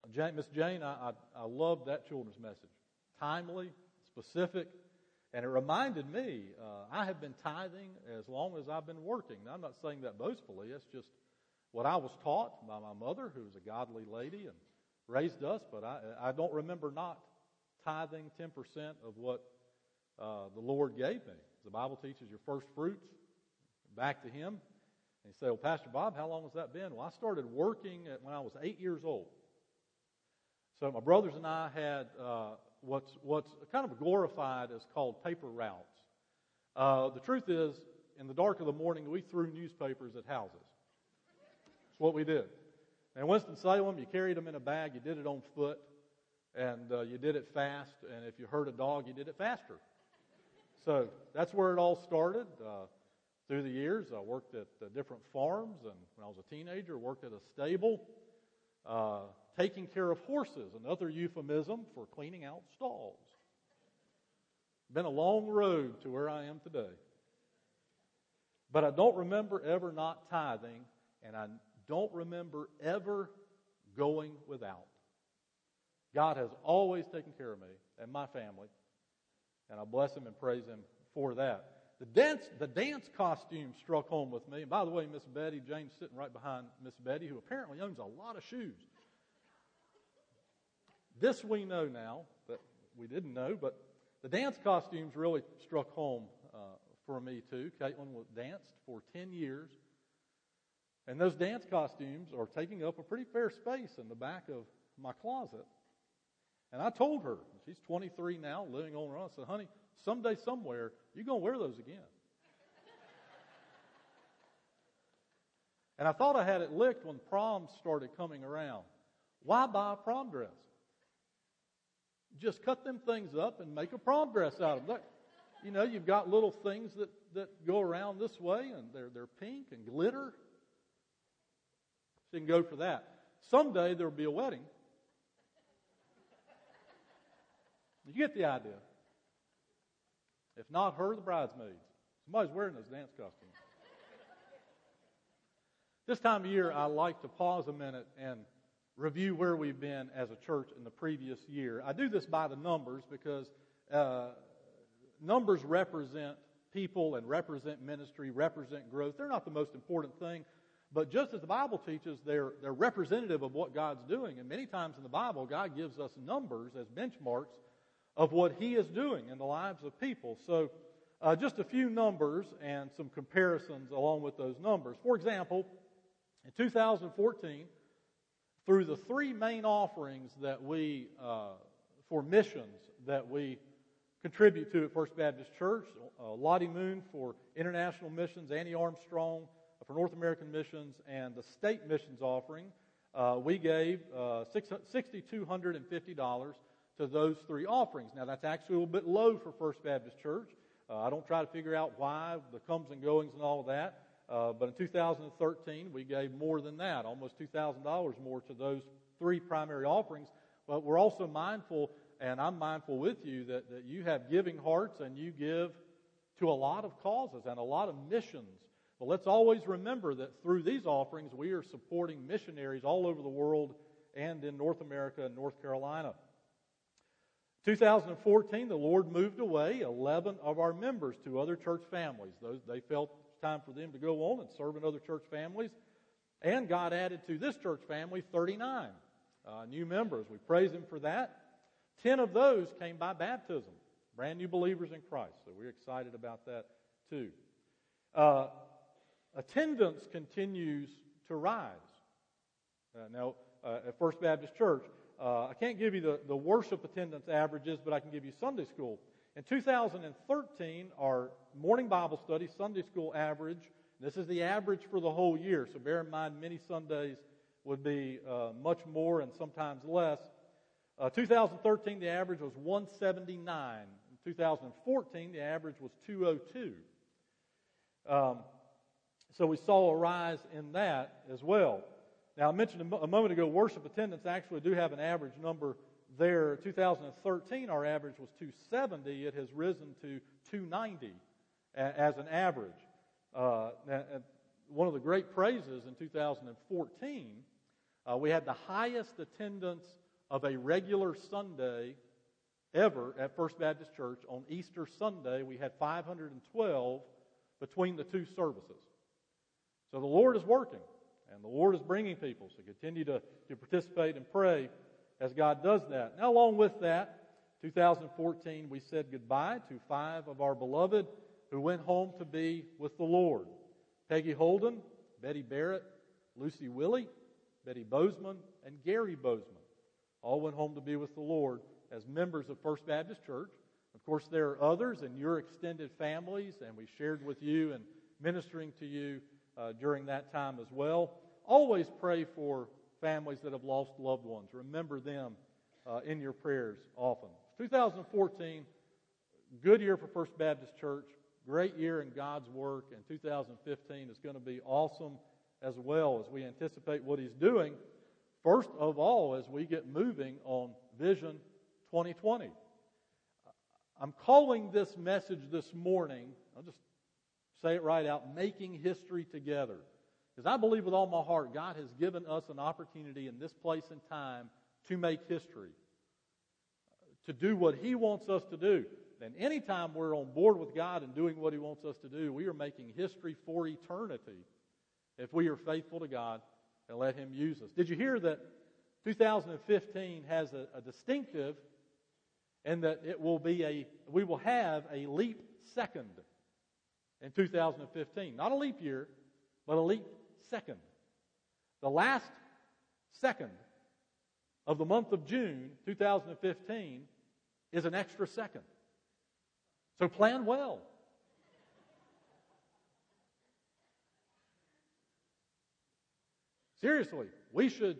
Miss Jane, I loved that children's message. Timely, specific, and it reminded me, I have been tithing as long as I've been working. Now, I'm not saying that boastfully. It's just what I was taught by my mother, who was a godly lady and raised us, but I don't remember not tithing 10% of what the Lord gave me. The Bible teaches your first fruits back to Him. And you say, well, Pastor Bob, how long has that been? Well, I started working when I was 8 years old. So my brothers and I had what's kind of glorified as called paper routes. The truth is, in the dark of the morning, we threw newspapers at houses. That's what we did. And in Winston-Salem, you carried them in a bag, you did it on foot, and you did it fast, and if you heard a dog, you did it faster. So that's where it all started. Through the years, I worked at different farms, and when I was a teenager, worked at a stable, taking care of horses, another euphemism for cleaning out stalls. Been a long road to where I am today. But I don't remember ever not tithing, and I don't remember ever going without. God has always taken care of me and my family, and I bless Him and praise Him for that. The dance costume struck home with me. And by the way, Miss Betty, Jane's sitting right behind Miss Betty, who apparently owns a lot of shoes. This we know now, but we didn't know, but the dance costumes really struck home for me too. Caitlin danced for 10 years. And those dance costumes are taking up a pretty fair space in the back of my closet. And I told her, she's 23 now, living on her own, I said, honey, someday, somewhere, you're going to wear those again. And I thought I had it licked when proms started coming around. Why buy a prom dress? Just cut them things up and make a prom dress out of them. You know, you've got little things that go around this way, and they're pink and glitter. So you can go for that. Someday there will be a wedding. You get the idea. If not her, the bridesmaids. Somebody's wearing those dance costumes. This time of year, I like to pause a minute and review where we've been as a church in the previous year. I do this by the numbers because numbers represent people and represent ministry, represent growth. They're not the most important thing, but just as the Bible teaches, they're representative of what God's doing. And many times in the Bible, God gives us numbers as benchmarks of what He is doing in the lives of people. So just a few numbers and some comparisons along with those numbers. For example, in 2014, through the three main offerings that we, for missions that we contribute to at First Baptist Church, Lottie Moon for international missions, Annie Armstrong for North American missions, and the state missions offering, we gave $6,250 to those three offerings. Now, that's actually a little bit low for First Baptist Church. I don't try to figure out why, the comes and goings and all of that. But in 2013, we gave more than that, almost $2,000 more to those three primary offerings. But we're also mindful, and I'm mindful with you, that you have giving hearts and you give to a lot of causes and a lot of missions. But let's always remember that through these offerings, we are supporting missionaries all over the world and in North America and North Carolina. 2014, the Lord moved away 11 of our members to other church families. They felt time for them to go on and serve in other church families. And God added to this church family 39 new members. We praise Him for that. 10 of those came by baptism, brand new believers in Christ. So we're excited about that too. Attendance continues to rise. Now, at First Baptist Church, I can't give you the worship attendance averages, but I can give you Sunday school. In 2013, our morning Bible study, Sunday school average, this is the average for the whole year, so bear in mind many Sundays would be much more and sometimes less. 2013, the average was 179. In 2014, the average was 202. So we saw a rise in that as well. Now, I mentioned a moment ago, worship attendance actually do have an average number there. 2013, our average was 270. It has risen to 290 as an average. One of the great praises in 2014 We had the highest attendance of a regular Sunday ever at First Baptist Church. On Easter Sunday, we had 512 between the two services. So the Lord is working, and the Lord is bringing people. So continue to participate and pray as God does that. Now, along with that, 2014, we said goodbye to 5 of our beloved who went home to be with the Lord. Peggy Holden, Betty Barrett, Lucy Willie, Betty Bozeman, and Gary Bozeman all went home to be with the Lord as members of First Baptist Church. Of course, there are others in your extended families, and we shared with you and ministering to you during that time as well. Always pray for families that have lost loved ones. Remember them in your prayers often. 2014, good year for First Baptist Church, great year in God's work, and 2015 is going to be awesome as well as we anticipate what He's doing. First of all, as we get moving on Vision 2020. I'm calling this message this morning, I'll just say it right out, Making History Together. Because I believe with all my heart, God has given us an opportunity in this place and time to make history, to do what He wants us to do. And anytime we're on board with God and doing what He wants us to do, we are making history for eternity if we are faithful to God and let Him use us. Did you hear that 2015 has a distinctive, and that we will have a leap second in 2015. Not a leap year, but a leap second. The last second of the month of June 2015 is an extra second. So plan well. Seriously, we should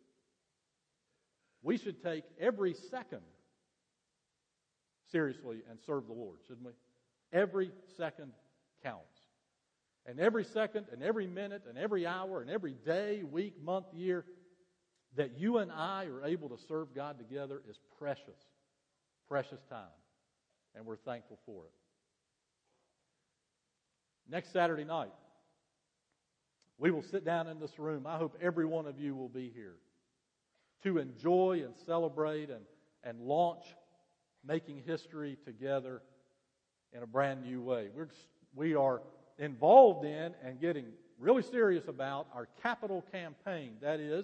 take every second seriously and serve the Lord, shouldn't we? Every second counts. And every second and every minute and every hour and every day, week, month, year that you and I are able to serve God together is precious. Precious time. And we're thankful for it. Next Saturday night, we will sit down in this room. I hope every one of you will be here to enjoy and celebrate and launch Making History Together in a brand new way. We are involved in and getting really serious about our capital campaign. That is,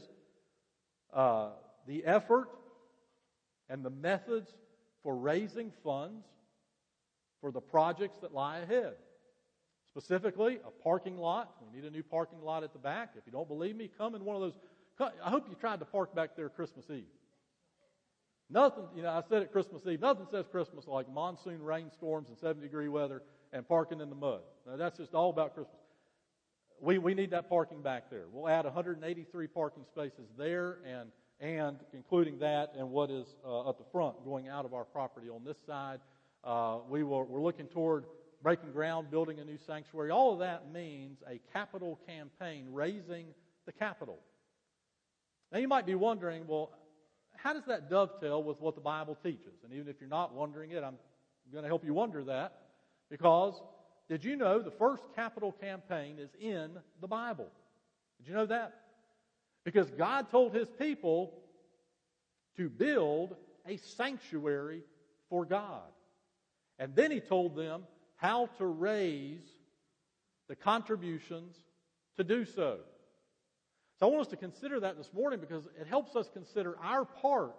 the effort and the methods for raising funds for the projects that lie ahead. Specifically, a parking lot. We need a new parking lot at the back. If you don't believe me, come in one of those. I hope you tried to park back there Christmas Eve. Nothing, I said at Christmas Eve, nothing says Christmas like monsoon rainstorms and 70-degree weather and parking in the mud. Now, that's just all about Christmas. We need that parking back there. We'll add 183 parking spaces there, and including that and what is at the front going out of our property on this side. We're looking toward breaking ground, building a new sanctuary. All of that means a capital campaign, raising the capital. Now you might be wondering, well, how does that dovetail with what the Bible teaches? And even if you're not wondering it, I'm going to help you wonder that. Because did you know the first capital campaign is in the Bible? Did you know that? Because God told His people to build a sanctuary for God. And then He told them how to raise the contributions to do so. So I want us to consider that this morning because it helps us consider our part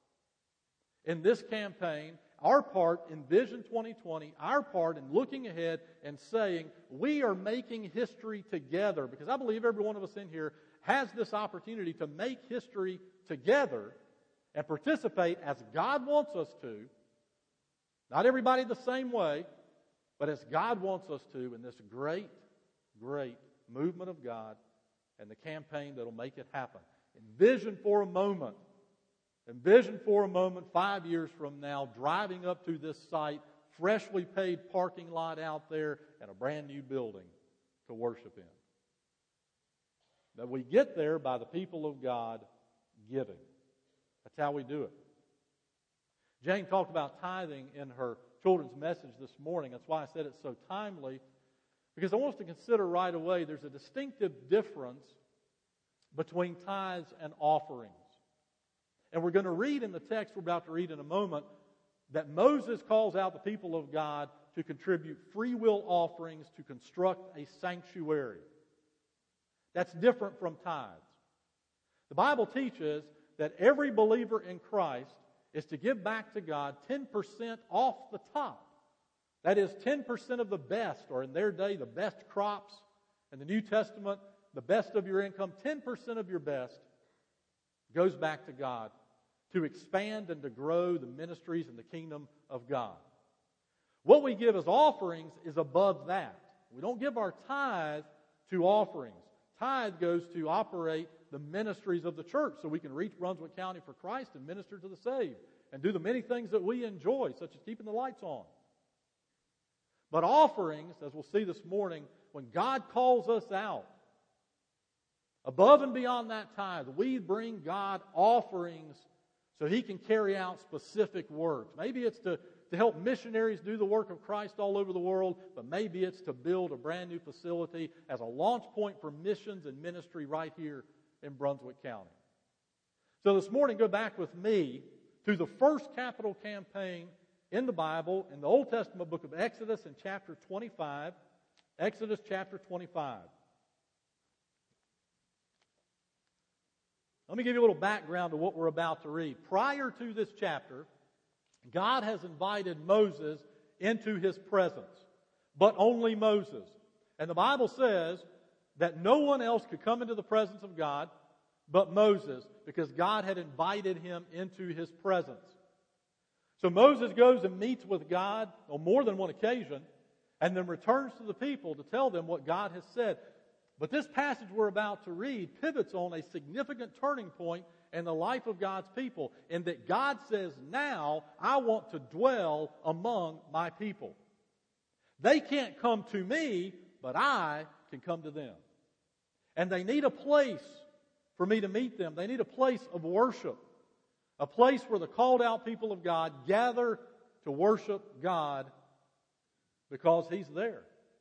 in this campaign, our part in Vision 2020, our part in looking ahead and saying we are making history together, because I believe every one of us in here has this opportunity to make history together and participate as God wants us to. Not everybody the same way, but as God wants us to in this great, great movement of God and the campaign that will make it happen. Envision for a moment 5 years from now, driving up to this site, freshly paved parking lot out there, and a brand new building to worship in. That we get there by the people of God giving. That's how we do it. Jane talked about tithing in her children's message this morning. That's why I said it's so timely. Because I want us to consider right away there's a distinctive difference between tithes and offerings. And we're going to read in the text we're about to read in a moment that Moses calls out the people of God to contribute free will offerings to construct a sanctuary. That's different from tithes. The Bible teaches that every believer in Christ is to give back to God 10% off the top. That is 10% of the best, or in their day, the best crops. In the New Testament, the best of your income, 10% of your best goes back to God to expand and to grow the ministries and the kingdom of God. What we give as offerings is above that. We don't give our tithe to offerings. Tithe goes to operate the ministries of the church so we can reach Brunswick County for Christ and minister to the saved and do the many things that we enjoy, such as keeping the lights on. But offerings, as we'll see this morning, when God calls us out, above and beyond that tithe, we bring God offerings so He can carry out specific works. Maybe it's to help missionaries do the work of Christ all over the world, but maybe it's to build a brand new facility as a launch point for missions and ministry right here in Brunswick County. So this morning, go back with me to the first capital campaign in the Bible, in the Old Testament book of Exodus in chapter 25. Exodus chapter 25. Let me give you a little background to what we're about to read. Prior to this chapter, God has invited Moses into His presence, but only Moses. And the Bible says that no one else could come into the presence of God but Moses, because God had invited him into His presence. So Moses goes and meets with God on more than one occasion, and then returns to the people to tell them what God has said. But this passage we're about to read pivots on a significant turning point in the life of God's people, in that God says, now I want to dwell among my people. They can't come to me, but I can come to them. And they need a place for me to meet them. They need a place of worship, a place where the called out people of God gather to worship God because He's there.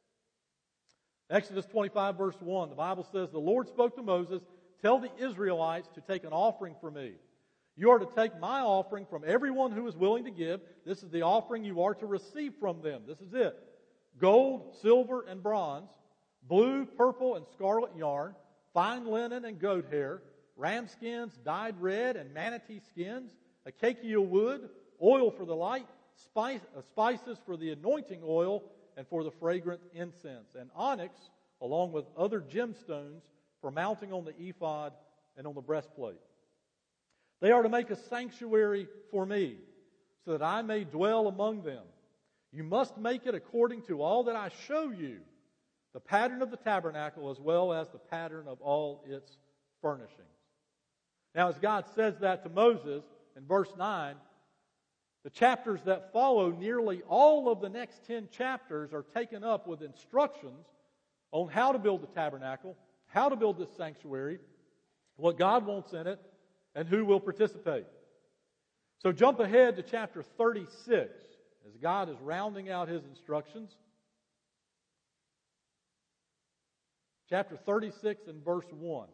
Exodus 25 verse 1, the Bible says, the Lord spoke to Moses, tell the Israelites to take an offering for me. You are to take my offering from everyone who is willing to give. This is the offering you are to receive from them. This is it. Gold, silver, and bronze, blue, purple, and scarlet yarn, fine linen and goat hair, ram skins dyed red and manatee skins, acacia wood, oil for the light, spices for the anointing oil, and for the fragrant incense, and onyx, along with other gemstones, for mounting on the ephod and on the breastplate. They are to make a sanctuary for me, so that I may dwell among them. You must make it according to all that I show you, the pattern of the tabernacle as well as the pattern of all its furnishings. Now, as God says that to Moses in verse 9, the chapters that follow, nearly all of the next 10 chapters, are taken up with instructions on how to build the tabernacle, how to build this sanctuary, what God wants in it, and who will participate. So jump ahead to chapter 36 as God is rounding out His instructions. Chapter 36 and verse 1.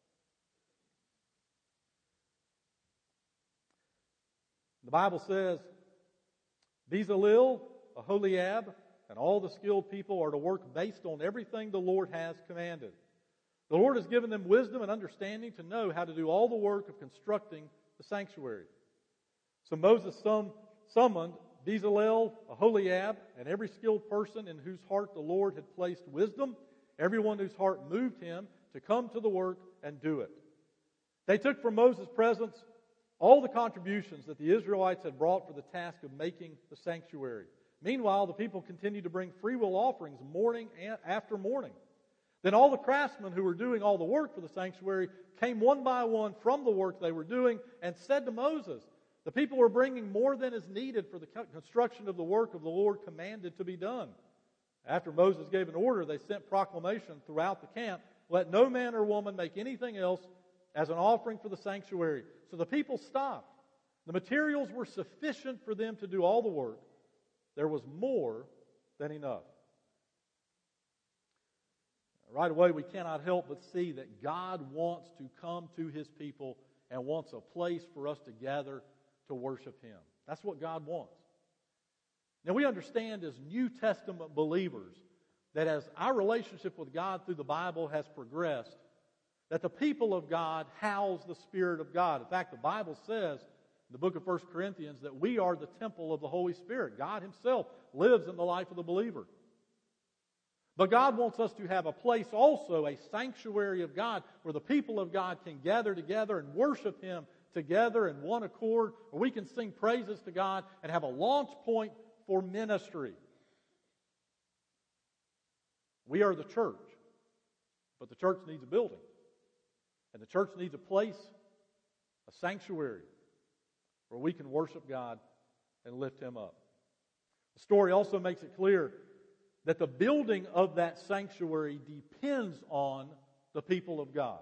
The Bible says, Bezalel, Aholiab, and all the skilled people are to work based on everything the Lord has commanded. The Lord has given them wisdom and understanding to know how to do all the work of constructing the sanctuary. So Moses summoned Bezalel, Aholiab, and every skilled person in whose heart the Lord had placed wisdom, everyone whose heart moved him to come to the work and do it. They took from Moses' presence all the contributions that the Israelites had brought for the task of making the sanctuary. Meanwhile, the people continued to bring freewill offerings morning after morning. Then all the craftsmen who were doing all the work for the sanctuary came one by one from the work they were doing and said to Moses, the people were bringing more than is needed for the construction of the work of the Lord commanded to be done. After Moses gave an order, they sent proclamation throughout the camp, let no man or woman make anything else as an offering for the sanctuary. So the people stopped. The materials were sufficient for them to do all the work. There was more than enough. Right away, we cannot help but see that God wants to come to His people and wants a place for us to gather to worship Him. That's what God wants. Now, we understand as New Testament believers that as our relationship with God through the Bible has progressed, that the people of God house the Spirit of God. In fact, the Bible says in the book of 1 Corinthians that we are the temple of the Holy Spirit. God Himself lives in the life of the believer. But God wants us to have a place also, a sanctuary of God, where the people of God can gather together and worship Him together in one accord, where we can sing praises to God and have a launch point for ministry. We are the church, but the church needs a building. And the church needs a place, a sanctuary, where we can worship God and lift Him up. The story also makes it clear that the building of that sanctuary depends on the people of God.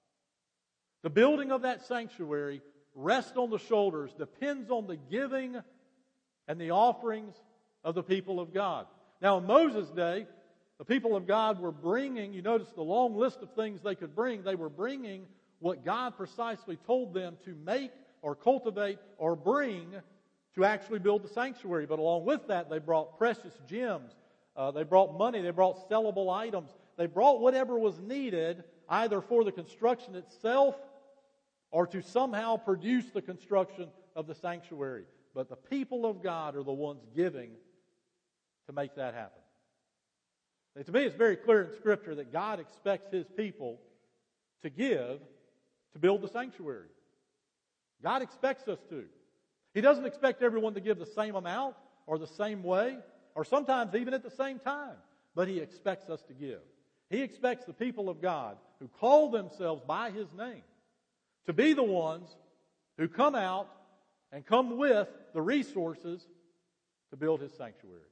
The building of that sanctuary rests on the shoulders, depends on the giving and the offerings of the people of God. Now, in Moses' day, the people of God were bringing, you notice the long list of things they could bring. They were bringing what God precisely told them to make or cultivate or bring to actually build the sanctuary. But along with that, they brought precious gems. They brought money. They brought sellable items. They brought whatever was needed either for the construction itself or to somehow produce the construction of the sanctuary. But the people of God are the ones giving to make that happen. And to me, it's very clear in Scripture that God expects His people to give to build the sanctuary. God expects us to. He doesn't expect everyone to give the same amount or the same way or sometimes even at the same time, but He expects us to give. He expects the people of God who call themselves by His name to be the ones who come out and come with the resources to build His sanctuary.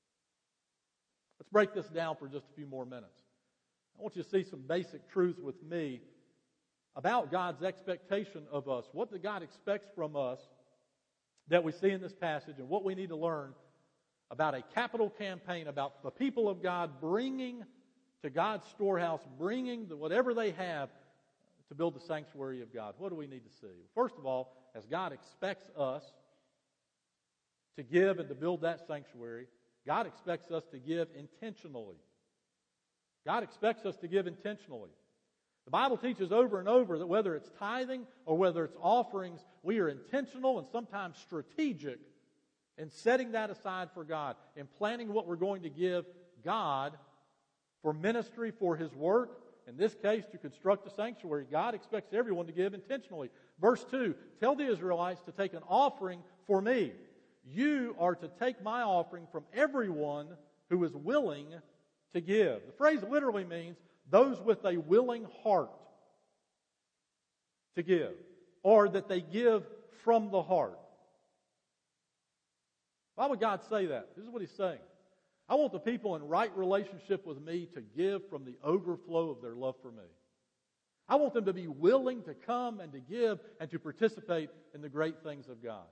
Let's break this down for just a few more minutes. I want you to see some basic truths with me about God's expectation of us. What God expects from us that we see in this passage and what we need to learn about a capital campaign, about the people of God bringing to God's storehouse, bringing whatever they have to build the sanctuary of God. What do we need to see? First of all, as God expects us to give and to build that sanctuary, God expects us to give intentionally. God expects us to give intentionally. The Bible teaches over and over that whether it's tithing or whether it's offerings, we are intentional and sometimes strategic in setting that aside for God, in planning what we're going to give God for ministry, for His work. In this case, to construct the sanctuary. God expects everyone to give intentionally. Verse 2, tell the Israelites to take an offering for me. You are to take my offering from everyone who is willing to give. The phrase literally means those with a willing heart to give, or that they give from the heart. Why would God say that? This is what He's saying. I want the people in right relationship with me to give from the overflow of their love for me. I want them to be willing to come and to give and to participate in the great things of God.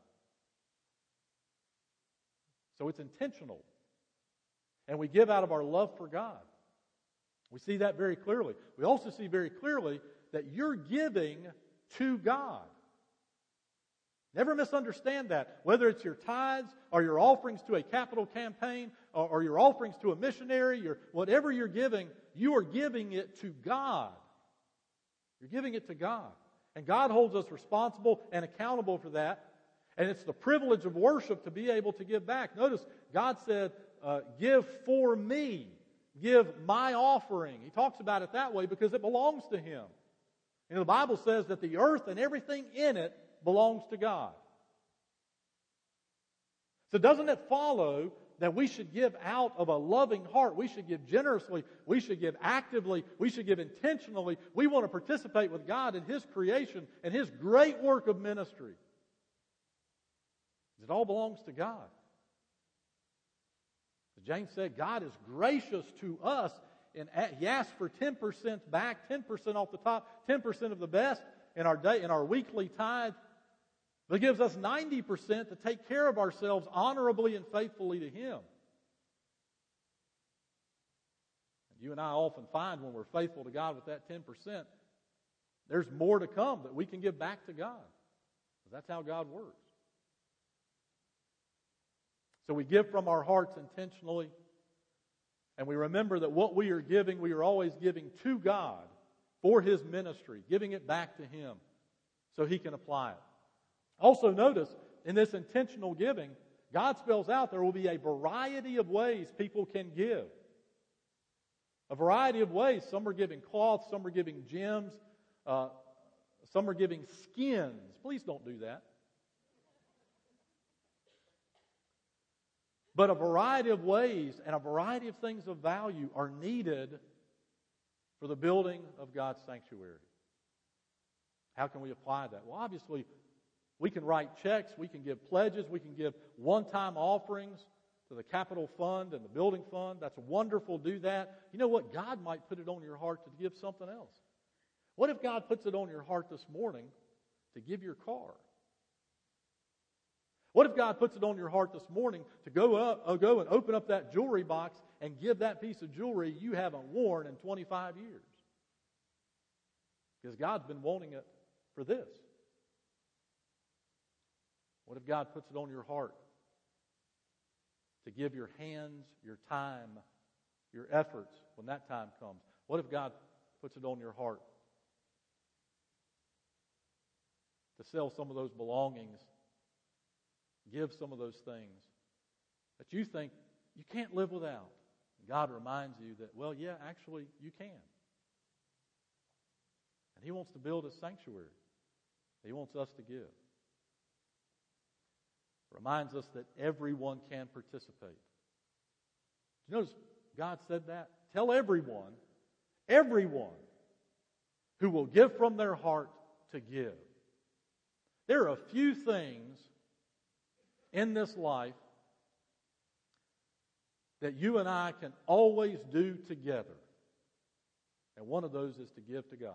So it's intentional. And we give out of our love for God. We see that very clearly. We also see very clearly that you're giving to God. Never misunderstand that. Whether it's your tithes or your offerings to a capital campaign or your offerings to a missionary, whatever you're giving, you are giving it to God. You're giving it to God. And God holds us responsible and accountable for that. And it's the privilege of worship to be able to give back. Notice, God said, give for me. Give my offering. He talks about it that way because it belongs to Him. And the Bible says that the earth and everything in it belongs to God. So doesn't it follow that we should give out of a loving heart? We should give generously. We should give actively. We should give intentionally. We want to participate with God in His creation and His great work of ministry. It all belongs to God. James said God is gracious to us, and He asks for 10% back, 10% off the top, 10% of the best in our weekly tithe. But He gives us 90% to take care of ourselves honorably and faithfully to Him. you and I often find when we're faithful to God with that 10%, there's more to come that we can give back to God. That's how God works. So we give from our hearts intentionally, and we remember that what we are giving, we are always giving to God for His ministry, giving it back to Him so He can apply it. Also notice, in this intentional giving, God spells out there will be a variety of ways people can give. A variety of ways. Some are giving cloths, some are giving gems, some are giving skins. Please don't do that. But a variety of ways and a variety of things of value are needed for the building of God's sanctuary. How can we apply that? Well, obviously, we can write checks, we can give pledges, we can give one-time offerings to the capital fund and the building fund. That's wonderful, do that. You know what? God might put it on your heart to give something else. What if God puts it on your heart this morning to give your car? What if God puts it on your heart this morning to go and open up that jewelry box and give that piece of jewelry you haven't worn in 25 years? Because God's been wanting it for this. What if God puts it on your heart to give your hands, your time, your efforts when that time comes? What if God puts it on your heart to sell some of those belongings, give some of those things that you think you can't live without? God reminds you that, well, yeah, actually, you can. And He wants to build a sanctuary. He wants us to give. Reminds us that everyone can participate. You notice God said that? Tell everyone who will give from their heart to give. There are a few things in this life that you and I can always do together. And one of those is to give to God.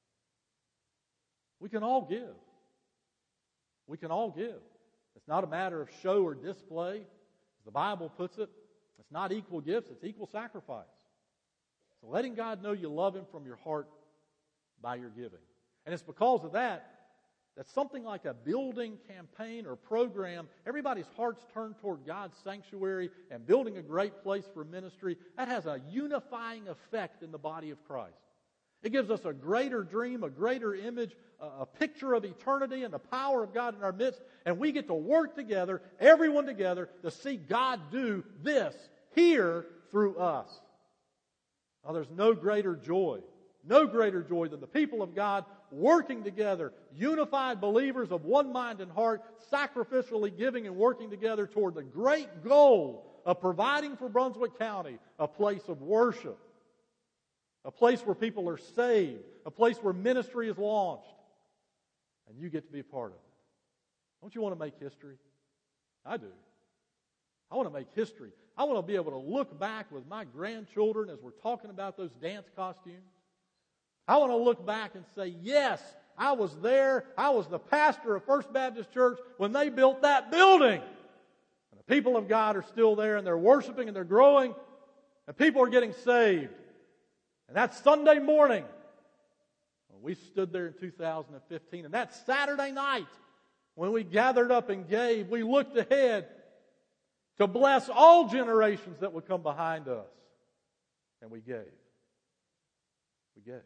We can all give. We can all give. It's not a matter of show or display. As the Bible puts it, it's not equal gifts, it's equal sacrifice. So letting God know you love Him from your heart by your giving. And it's because of that something like a building campaign or program, everybody's hearts turn toward God's sanctuary and building a great place for ministry. That has a unifying effect in the body of Christ. It gives us a greater dream, a greater image, a picture of eternity and the power of God in our midst. And we get to work together, everyone together, to see God do this here through us. Now, there's no greater joy than the people of God working together, unified believers of one mind and heart, sacrificially giving and working together toward the great goal of providing for Brunswick County a place of worship, a place where people are saved, a place where ministry is launched, and you get to be a part of it. Don't you want to make history? I do. I want to make history. I want to be able to look back with my grandchildren as we're talking about those dance costumes. I want to look back and say, yes, I was there. I was the pastor of First Baptist Church when they built that building. And the people of God are still there, and they're worshiping, and they're growing, and people are getting saved. And that Sunday morning, when we stood there in 2015, and that Saturday night, when we gathered up and gave, we looked ahead to bless all generations that would come behind us. And we gave. We gave.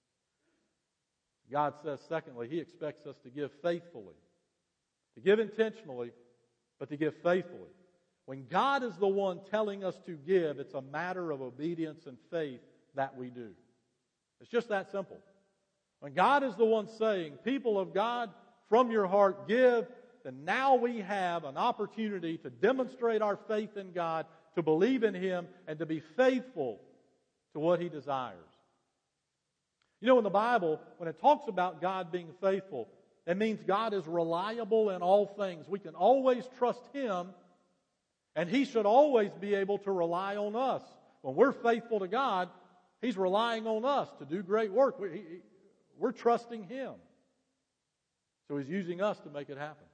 God says, secondly, He expects us to give faithfully, to give intentionally, but to give faithfully. When God is the one telling us to give, it's a matter of obedience and faith that we do. It's just that simple. When God is the one saying, people of God, from your heart give, then now we have an opportunity to demonstrate our faith in God, to believe in Him, and to be faithful to what He desires. You know, in the Bible, when it talks about God being faithful, it means God is reliable in all things. We can always trust Him, and He should always be able to rely on us. When we're faithful to God, He's relying on us to do great work. We're trusting Him. So He's using us to make it happen.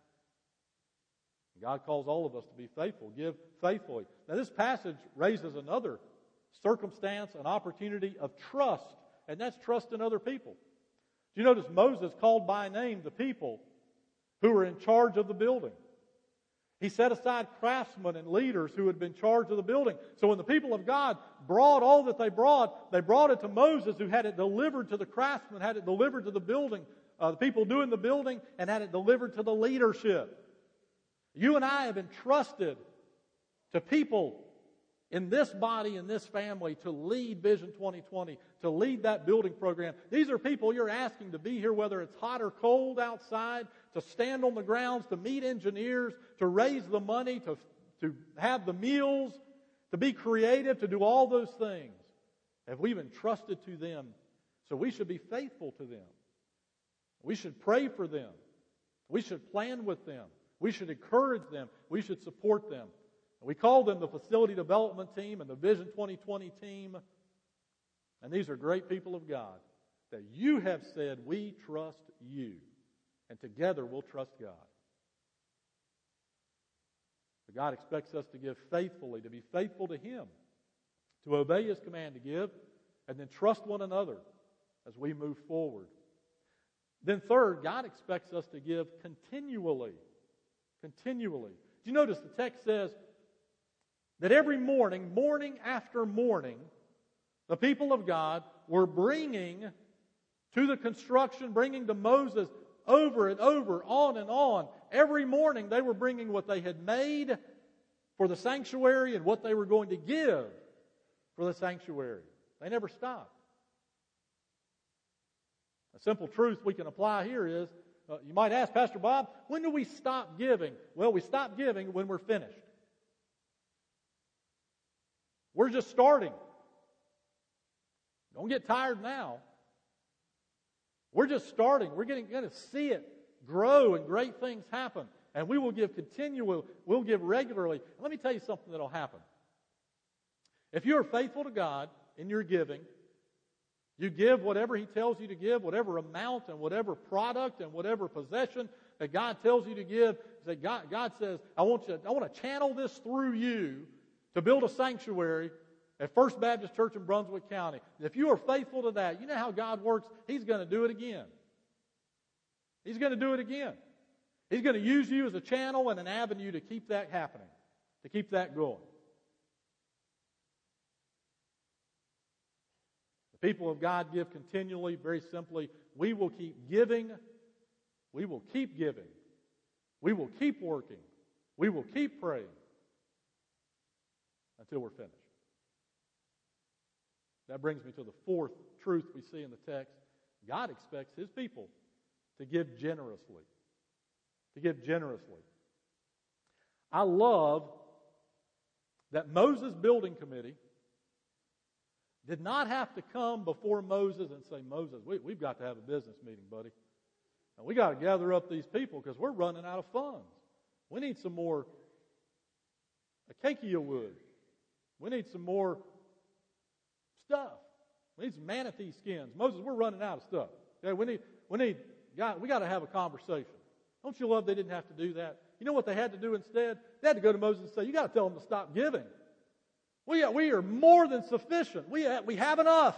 God calls all of us to be faithful. Give faithfully. Now this passage raises another circumstance, an opportunity of trust, and that's trust in other people. Do you notice Moses called by name the people who were in charge of the building? He set aside craftsmen and leaders who had been charged of the building. So when the people of God brought all that they brought it to Moses, who had it delivered to the craftsmen, had it delivered to the building, the people doing the building, and had it delivered to the leadership. You and I have entrusted to people in this body, in this family, to lead Vision 2020, to lead that building program. These are people you're asking to be here, whether it's hot or cold outside, to stand on the grounds, to meet engineers, to raise the money, to have the meals, to be creative, to do all those things. And we've entrusted to them, so we should be faithful to them. We should pray for them. We should plan with them. We should encourage them. We should support them. We call them the Facility Development Team and the Vision 2020 team. And these are great people of God that you have said, we trust you. And together we'll trust God. But God expects us to give faithfully, to be faithful to Him, to obey His command to give, and then trust one another as we move forward. Then third, God expects us to give continually. Continually. Do you notice the text says that every morning, morning after morning, the people of God were bringing to the construction, bringing to Moses over and over, on and on. Every morning they were bringing what they had made for the sanctuary and what they were going to give for the sanctuary. They never stopped. A simple truth we can apply here is, you might ask, Pastor Bob, when do we stop giving? Well, we stop giving when we're finished. We're just starting. Don't get tired now. We're just starting. We're going to see it grow and great things happen. And we will give continually. We'll give regularly. Let me tell you something that will happen. If you are faithful to God in your giving, you give whatever He tells you to give, whatever amount and whatever product and whatever possession that God tells you to give. God says, I want to channel this through you to build a sanctuary at First Baptist Church in Brunswick County. If you are faithful to that, you know how God works. He's going to do it again. He's going to do it again. He's going to use you as a channel and an avenue to keep that happening, to keep that going. The people of God give continually, very simply. We will keep giving. We will keep giving. We will keep working. We will keep praying until we're finished. That brings me to the fourth truth we see in the text. God expects His people to give generously. To give generously. I love that Moses' building committee did not have to come before Moses and say, Moses, we've got to have a business meeting, buddy. And we got to gather up these people because we're running out of funds. We need some more acacia wood. We need some more stuff. We need some manatee skins. Moses, we're running out of stuff. Okay, we got to have a conversation. Don't you love they didn't have to do that? You know what they had to do instead? They had to go to Moses and say, you got to tell them to stop giving. We are more than sufficient. We have enough.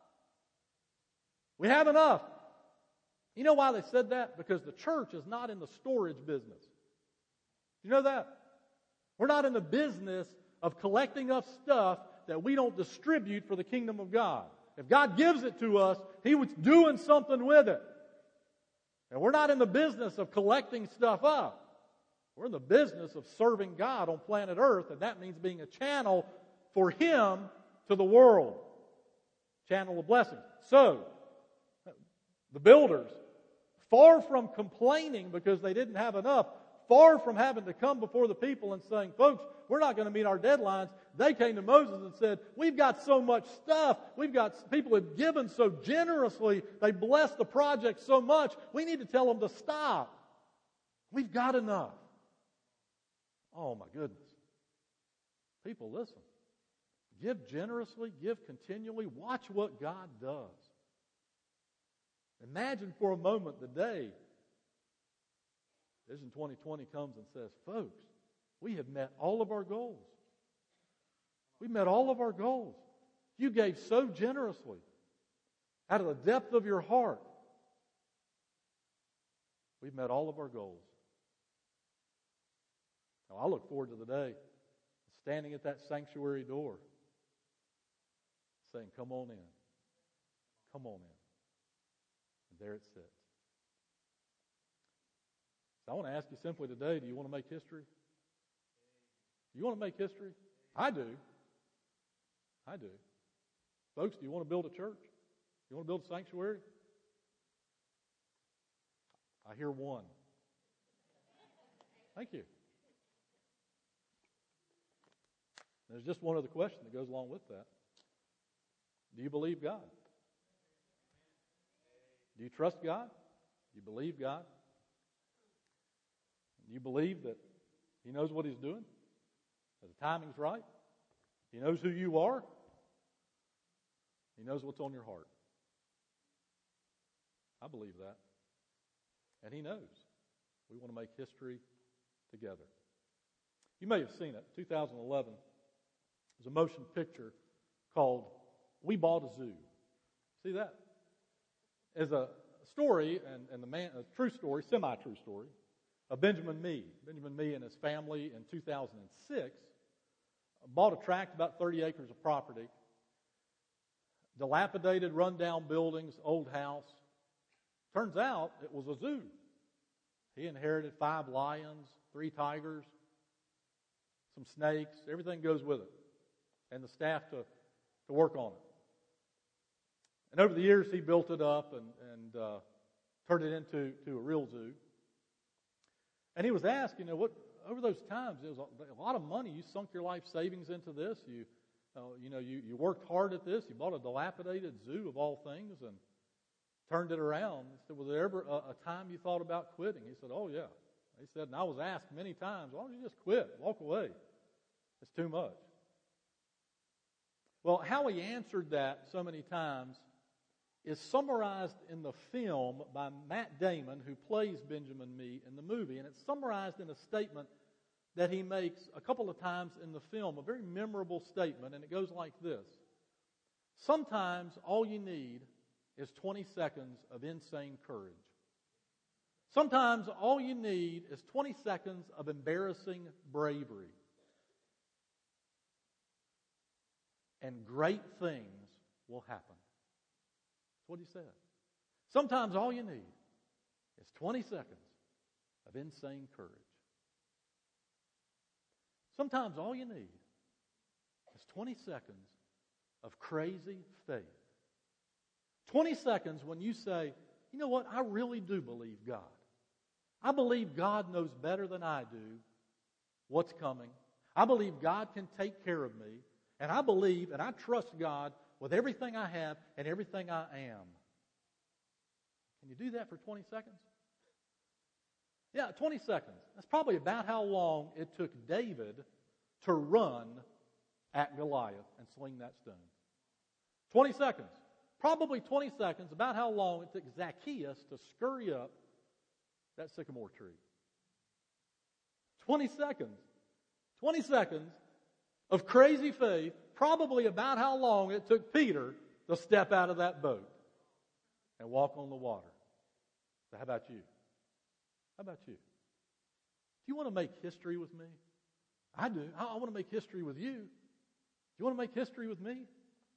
We have enough. You know why they said that? Because the church is not in the storage business. You know that? We're not in the business of collecting up stuff that we don't distribute for the kingdom of God. If God gives it to us, He was doing something with it. And we're not in the business of collecting stuff up. We're in the business of serving God on planet Earth, and that means being a channel for Him to the world. Channel of blessings. So, the builders, far from complaining because they didn't have enough, far from having to come before the people and saying, folks, we're not going to meet our deadlines, they came to Moses and said, we've got so much stuff, people have given so generously, they blessed the project so much, we need to tell them to stop. We've got enough. Oh my goodness. People, listen. Give generously, give continually, watch what God does. Imagine for a moment the day Vision 2020 comes and says, folks, we have met all of our goals. We've met all of our goals. You gave so generously out of the depth of your heart. We've met all of our goals. Now, I look forward to the day standing at that sanctuary door saying, come on in. Come on in. And there it sits. So I want to ask you simply today, do you want to make history? Do you want to make history? I do. I do. Folks, do you want to build a church? You want to build a sanctuary? I hear one. Thank you. There's just one other question that goes along with that. Do you believe God? Do you trust God? Do you believe God? Do you believe that He knows what He's doing? That the timing's right? He knows who you are? He knows what's on your heart. I believe that. And He knows. We want to make history together. You may have seen it. 2011 was a motion picture called We Bought a Zoo. See that? As a story, and a true story, semi-true story, of Benjamin Mee. Benjamin Mee and his family in 2006 bought a tract, about 30 acres of property, dilapidated, run-down buildings, old house. Turns out it was a zoo. He inherited 5 lions, 3 tigers, some snakes, everything goes with it, and the staff to work on it. And over the years, he built it up and turned it into a real zoo. And he was asked, what over those times, it was a lot of money. You sunk your life savings into this. You worked hard at this. You bought a dilapidated zoo of all things and turned it around. He said, was there ever a time you thought about quitting? He said, oh, yeah. He said, and I was asked many times, why don't you just quit, walk away? It's too much. Well, how he answered that so many times is summarized in the film by Matt Damon, who plays Benjamin Mee in the movie. And it's summarized in a statement that he makes a couple of times in the film, a very memorable statement, and it goes like this. Sometimes all you need is 20 seconds of insane courage. Sometimes all you need is 20 seconds of embarrassing bravery. And great things will happen. That's what he said. Sometimes all you need is 20 seconds of insane courage. Sometimes all you need is 20 seconds of crazy faith. 20 seconds when you say, you know what, I really do believe God. I believe God knows better than I do what's coming. I believe God can take care of me. And I believe and I trust God with everything I have and everything I am. Can you do that for 20 seconds? Yeah, 20 seconds. That's probably about how long it took David to run at Goliath and sling that stone. 20 seconds. Probably 20 seconds, about how long it took Zacchaeus to scurry up that sycamore tree. 20 seconds. 20 seconds of crazy faith, probably about how long it took Peter to step out of that boat and walk on the water. So how about you? How about you? Do you want to make history with me? I do. I want to make history with you. Do you want to make history with me?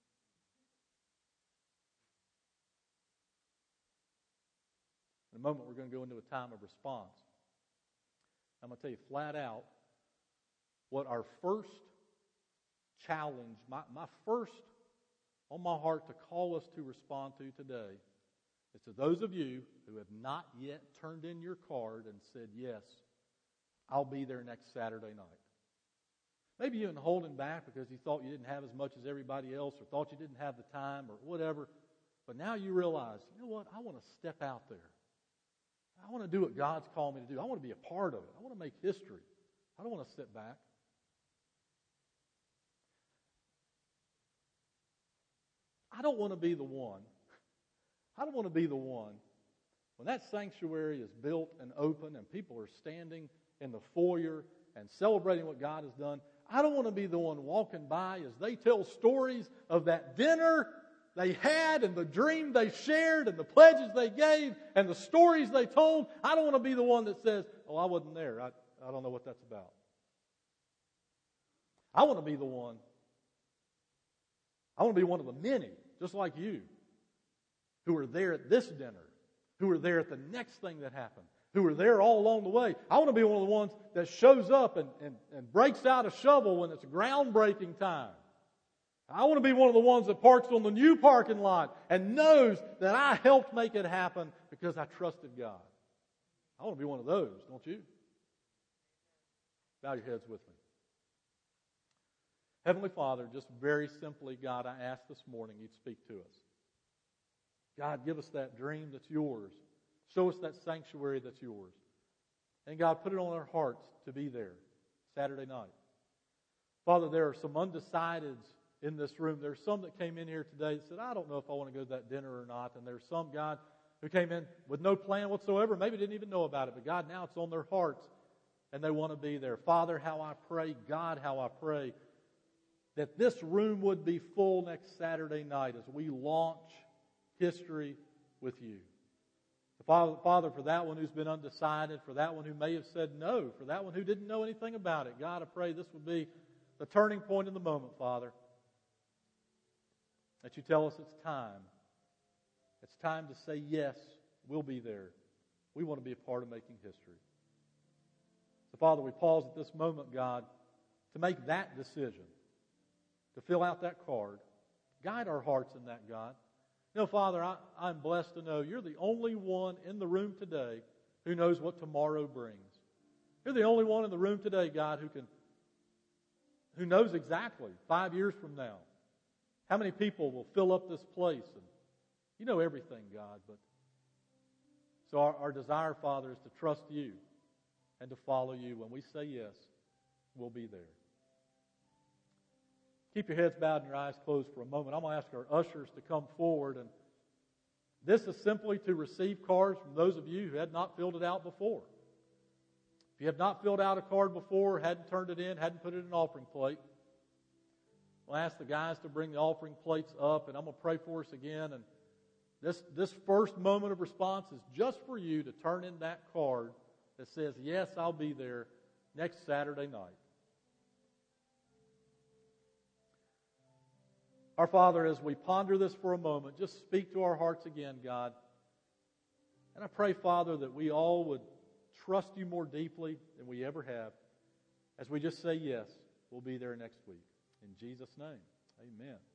In a moment, we're going to go into a time of response. I'm going to tell you flat out what our first challenge, my first on my heart to call us to respond to today is to those of you who have not yet turned in your card and said, yes, I'll be there next Saturday night. Maybe you've been holding back because you thought you didn't have as much as everybody else or thought you didn't have the time or whatever. But now you realize, you know what, I want to step out there. I want to do what God's called me to do. I want to be a part of it. I want to make history. I don't want to sit back. I don't want to be the one. I don't want to be the one when that sanctuary is built and open and people are standing in the foyer and celebrating what God has done. I don't want to be the one walking by as they tell stories of that dinner they had and the dream they shared and the pledges they gave and the stories they told. I don't want to be the one that says, oh, I wasn't there. I don't know what that's about. I want to be the one. I want to be one of the many, just like you, who are there at this dinner, who are there at the next thing that happened, who are there all along the way. I want to be one of the ones that shows up and breaks out a shovel when it's groundbreaking time. I want to be one of the ones that parks on the new parking lot and knows that I helped make it happen because I trusted God. I want to be one of those, don't you? Bow your heads with me. Heavenly Father, just very simply, God, I ask this morning you'd speak to us. God, give us that dream that's yours. Show us that sanctuary that's yours. And God, put it on our hearts to be there Saturday night. Father, there are some undecideds in this room. There's some that came in here today that said, I don't know if I want to go to that dinner or not. And there's some, God, who came in with no plan whatsoever, maybe didn't even know about it. But God, now it's on their hearts and they want to be there. Father, how I pray, God, how I pray that this room would be full next Saturday night as we launch history with you. Father, for that one who's been undecided, for that one who may have said no, for that one who didn't know anything about it, God, I pray this would be the turning point in the moment, Father. That you tell us it's time. It's time to say yes, we'll be there. We want to be a part of making history. So, Father, we pause at this moment, God, to make that decision, to fill out that card. Guide our hearts in that, God. You know, Father, I'm blessed to know you're the only one in the room today who knows what tomorrow brings. You're the only one in the room today, God, who knows exactly 5 years from now how many people will fill up this place. And you know everything, God. But so our desire, Father, is to trust you and to follow you. When we say yes, we'll be there. Keep your heads bowed and your eyes closed for a moment. I'm going to ask our ushers to come forward. And this is simply to receive cards from those of you who had not filled it out before. If you have not filled out a card before, hadn't turned it in, hadn't put it in an offering plate, I'll ask the guys to bring the offering plates up, and I'm going to pray for us again. And this first moment of response is just for you to turn in that card that says, yes, I'll be there next Saturday night. Our Father, as we ponder this for a moment, just speak to our hearts again, God. And I pray, Father, that we all would trust you more deeply than we ever have. As we just say yes, we'll be there next week. In Jesus' name, amen.